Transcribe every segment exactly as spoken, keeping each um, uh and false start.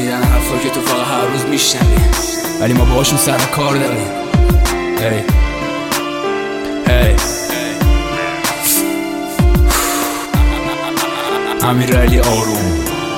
شنیدن حرفا که تو فقط هر روز میشنوی، ولی ما باهاشون سر کار داریم. هی هی امیرعلی آروم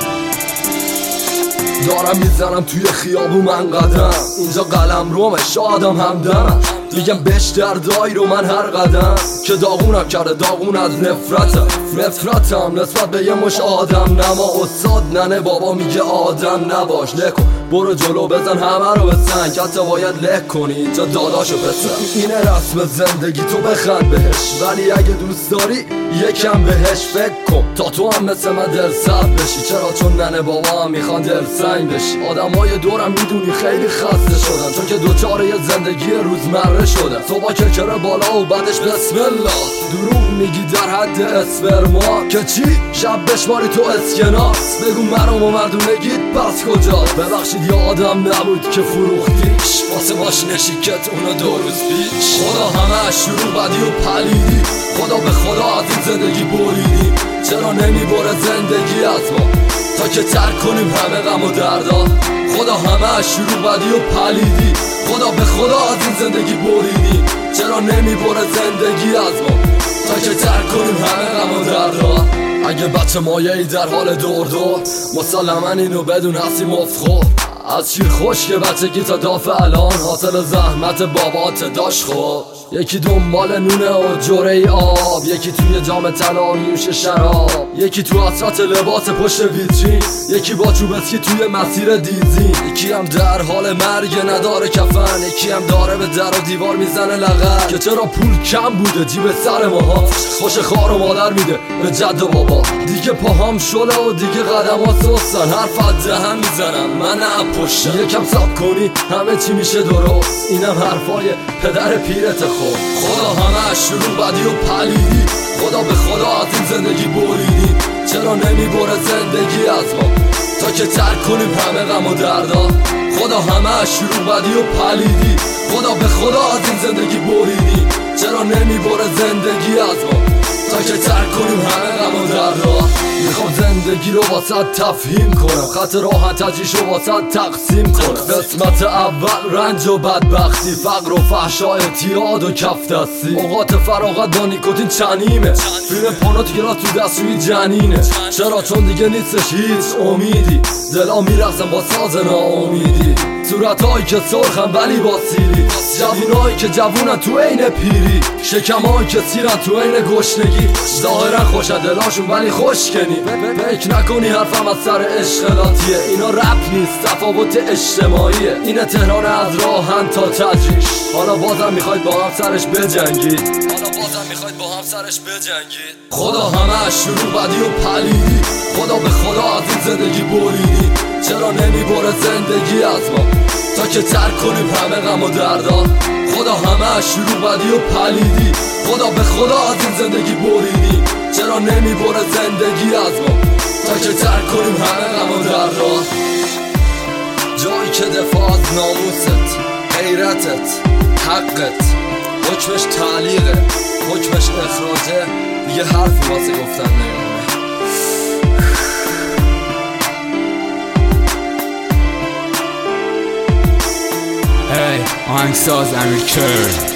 دارم میزنم توی خیابون من قدم، اینجا قلم رومه شادم همدم، میگم بهش دردایی رو من هر قدم که داغونم کرده داغون از نفرتم نفرتم نسبت به یه مش آدم نما. استاد ننه بابا میگه آدم نباش، لکن برو جلو بزن همه رو به سنگ، حتی باید لک کنی اینجا داداشو بسن. اینه رسم زندگی تو بخند بهش، ولی اگه دوست داری یکم بهش فکر کن تا تو هم مثل من دل سرد بشی. چرا؟ چون ننه بابا هم میخوان دل سنگ بشی. آدمای دورم میدونی خیلی خسته شدن، چون که دوچاره یه زندگی روزمره شدن. صبح کرکره بالا و بعدش بسم الله، دروغ میگی در حد اسپرما که چی؟ شب بشماری تو اسکناس، بگو مرام و مردونگیت پس کجاست؟ ببخشید یا آدم نبود که فروختیش واسه ماشین شیکت اونو دو روز پیش. خدا همه شروع بدی و پلیدی، خدا به خدا از این زندگی بریدی. چرا نمیبره زندگی از ما تا که ترک کنیم همه غم و دردا؟ خدا همه شروع بدی و پلیدی، خدا به خدا از این زندگی بریدی. چرا نمیبره زندگی از ما تا که ترک کنیم همه غم و دردا؟ اگه بچه مایه‌ای در حال دور دور، مسلما اینو بدون هستی مفخور. از شیر خشک بچگی تا داف الان، حاصل زحمت بابات داشت. خود یکی دنبال نونه و جوره آب، یکی توی جام طلا میوشه شراب، یکی تو حسرت لباس پشت ویترین، یکی با چوب اسکی توی مسیر دیزین، یکی هم در حال مرگ نداره کفن، یکی هم داره به در و دیوار میزنه لغت که چرا پول کم بوده جیب سر ماها. خوش خار و مادر میده به جد و بابا، دیگه پاهام شله و دیگه قدمات سستن، حرف از دهن میزنم من پشتم. یکم ساب کنی همه چی میشه درست، اینم حرفای پدر پیرت. خود خدا همه شروع بدی و پلیدی، خدا به خدا از این زندگی بریدی. چرا نمیبره زندگی از ما تا که ترک کنیم همه غم و دردا؟ خدا همه شروع بدی و پلیدی، خدا به خدا از این زندگی بریدی. چرا نمیبره زندگی از ما تا که ترک کنیم همه غم و دردا؟ میخوام زندگی رو واسه تفهیم کنم، خط راحت تجیش رو واسه تقسیم کنم. قسمت اول رنج و بدبختی، فقر و فحشا، اعتیاد و کف دستی، اوقات فراغت با نیکوتین چنیمه، فیلم پانو تو گلاس تو دستشویی جنینه. چرا؟ چون دیگه نیستش هیچ امیدی، دلا میرقصن با ساز ناامیدی، صورتهایی که سرخن ولی با سیری، جوونایی که جوونن تو عین پیری، شکمایی که سیرن تو عین گشنگی، ظاهرا خوش دلاشون ولی خوشکنی. فکر نکنی حرفم از سر اشغالاتیه، اینا رپ نیست تفاوت اجتماعیه. اینه تهران از راهن تا تجریش، حالا بازم میخواید با هم سرش بجنگید، حالا بازم میخواید با هم سرش بجنگید. خدا همه شروع بدی و پلیدی، خدا به خدا از این زندگی بریدی. چرا نمیبره زندگی از ما تا که ترک کنیم همه غم و دردا؟ خدا همه شروع بدی و پلیدی، خدا به خدا از این زندگی بریدی. چرا نمیبره زندگی از ما تا که ترک کنیم همه غم و دردا؟ جایی که دفاع از ناموست، غیرتت، حقت، حکمش تعلیقه، حکمش اخراجه، دیگه حرفی واسه گفتن نمیمونه. هی آهنگساز امیر کرد.